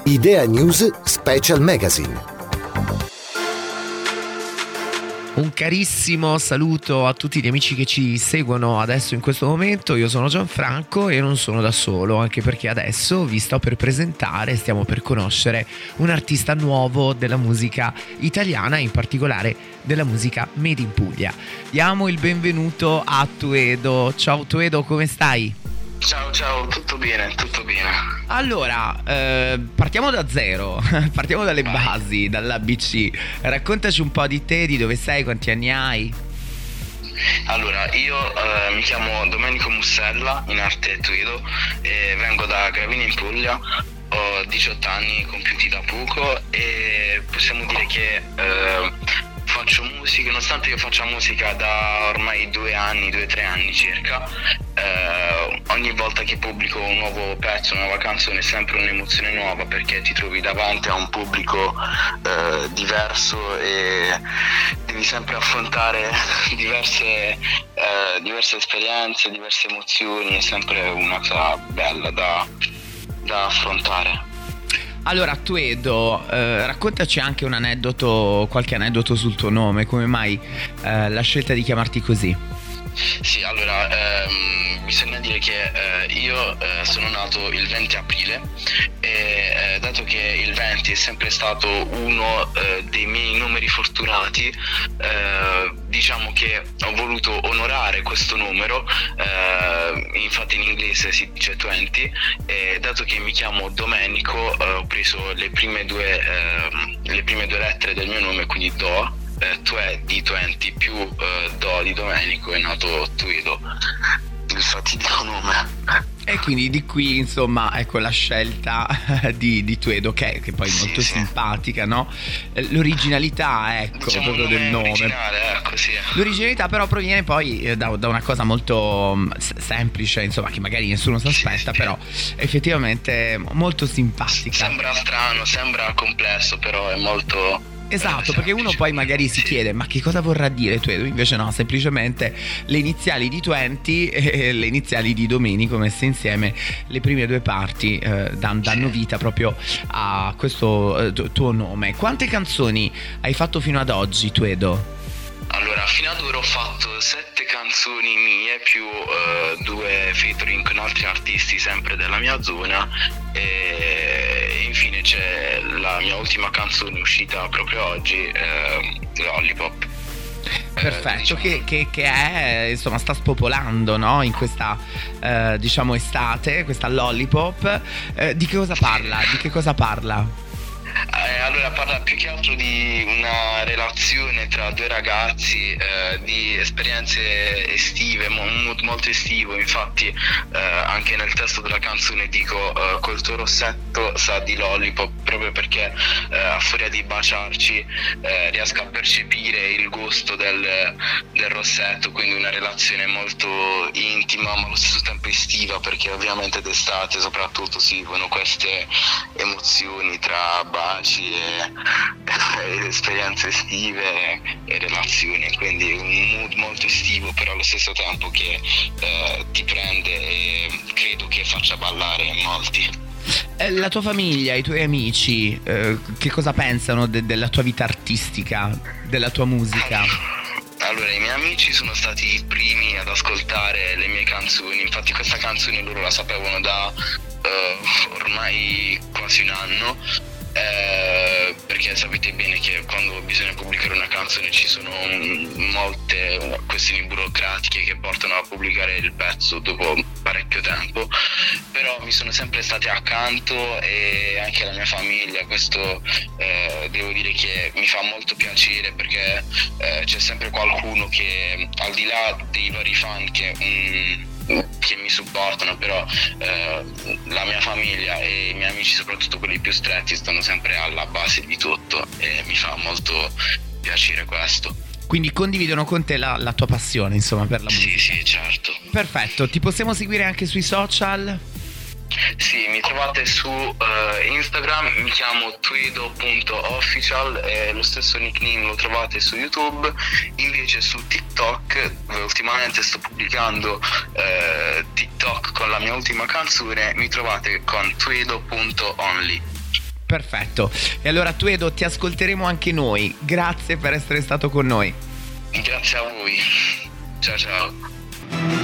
Idea News Special Magazine. Un carissimo saluto a tutti gli amici che ci seguono adesso in questo momento. Io sono Gianfranco e non sono da solo, anche perché adesso vi sto per presentare, stiamo per conoscere un artista nuovo della musica italiana, in particolare della musica made in Puglia. Diamo il benvenuto a Tuedo. Ciao Tuedo, come stai? Ciao, tutto bene. Allora, partiamo da zero, partiamo dalle basi, dall'ABC. Raccontaci un po' di te, di dove sei, quanti anni hai? Allora, io mi chiamo Domenico Mussella, in arte Tuedo, e vengo da Gravina in Puglia. Ho 18 anni compiuti da poco e possiamo dire che faccio musica, nonostante io faccia musica da ormai 2 anni, 2-3 anni circa. Ogni volta che pubblico un nuovo pezzo, una nuova canzone è sempre un'emozione nuova, perché ti trovi davanti a un pubblico diverso e devi sempre affrontare diverse esperienze, diverse emozioni. È sempre una cosa bella da affrontare. Allora Tuedo, raccontaci anche un aneddoto, qualche aneddoto sul tuo nome, come mai la scelta di chiamarti così? Sì, allora, bisogna dire che io sono nato il 20 aprile e dato che il 20 è sempre stato uno dei miei numeri fortunati, diciamo che ho voluto onorare questo numero, infatti in inglese si dice 20, e dato che mi chiamo Domenico ho preso le prime due lettere del mio nome, quindi Do. Tue di 20 più Do di Domenico, è nato Tuedo, il fatidico nome. E quindi di qui insomma ecco la scelta di Tuedo, che poi è molto simpatica, no? L'originalità, ecco, diciamo proprio del nome. Ecco, sì. L'originalità però proviene poi da una cosa molto semplice, insomma, che magari nessuno si aspetta, però effettivamente molto simpatica. Sembra strano, sembra complesso, però è molto... Esatto, perché uno poi magari si chiede ma che cosa vorrà dire Tuedo? Invece no, semplicemente le iniziali di 20 e le iniziali di Domenico messe insieme, le prime due parti danno vita proprio a questo tuo nome. Quante canzoni hai fatto fino ad oggi, Tuedo? Allora, fino ad ora ho fatto 7 canzoni mie più 2 featuring con altri artisti sempre della mia zona, e infine c'è la mia ultima canzone uscita proprio oggi, Lollipop. Perfetto, diciamo... che è, insomma, sta spopolando, no? In questa diciamo estate, questa Lollipop. Di che cosa parla? Di che cosa parla? Allora, parla più che altro di una relazione tra due ragazzi, di esperienze estive, un mood molto estivo. Infatti anche nel testo della canzone dico col tuo rossetto sa di lollipop, proprio perché a furia di baciarci riesco a percepire il gusto del rossetto, quindi una relazione molto intima ma allo stesso tempo estiva, perché ovviamente d'estate soprattutto si vivono queste emozioni tra baci e esperienze estive e relazioni, quindi un mood molto estivo, però allo stesso tempo che ti prende e credo che faccia ballare molti. La tua famiglia, i tuoi amici, che cosa pensano della tua vita artistica, della tua musica? Allora, i miei amici sono stati i primi ad ascoltare le mie canzoni, infatti questa canzone loro la sapevano da ormai quasi un anno, perché sapete bene che quando bisogna pubblicare una canzone ci sono molte questioni burocratiche che portano a pubblicare il pezzo dopo parecchio tempo, però mi sono sempre stati accanto, e anche la mia famiglia. Questo devo dire che mi fa molto piacere, perché c'è sempre qualcuno che, al di là dei vari fan che mi supportano, però la mia famiglia e i miei amici, soprattutto quelli più stretti, stanno sempre alla base di tutto, e mi fa molto piacere questo. Quindi condividono con te la tua passione, insomma, per la musica. Sì, certo. Perfetto, ti possiamo seguire anche sui social? Sì, mi trovate su Instagram, mi chiamo tuedo.official, e lo stesso nickname lo trovate su YouTube. Invece su TikTok, ultimamente sto pubblicando TikTok con la mia ultima canzone, mi trovate con tuedo.only. Perfetto. E allora tu, Edo, ti ascolteremo anche noi. Grazie per essere stato con noi. Grazie a voi. Ciao ciao.